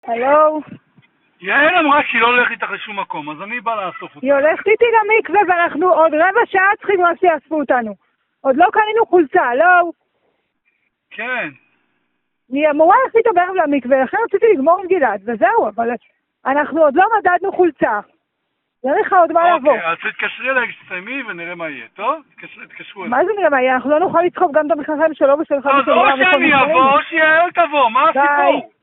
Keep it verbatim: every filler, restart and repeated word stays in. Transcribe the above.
הלו? יעל אמרה שהיא לא הולכת איתך לשום מקום, אז אני בא לאסוף אותך. היא הולכת איתי למקווה ואנחנו עוד רבע שעה צריכים רק שיאספו אותנו. עוד לא קנינו חולצה, לא? כן. אני אמורה ללכת איתו בערב למקווה, לכן רציתי לגמור עם גלעד, וזהו, אבל אנחנו עוד לא מדדנו חולצה. אין לך עוד מה לבוא. אוקיי, אז תתקשרי אליי כשתסיימי ונראה מה יהיה, טוב? תתקשרו אליי. מה זה נראה מה יהיה? אנחנו לא נוכל לצחוק גם את המכנסיים שלו ושלך. אז או שאני אבוא או שיעל תבוא, מה הסיפור?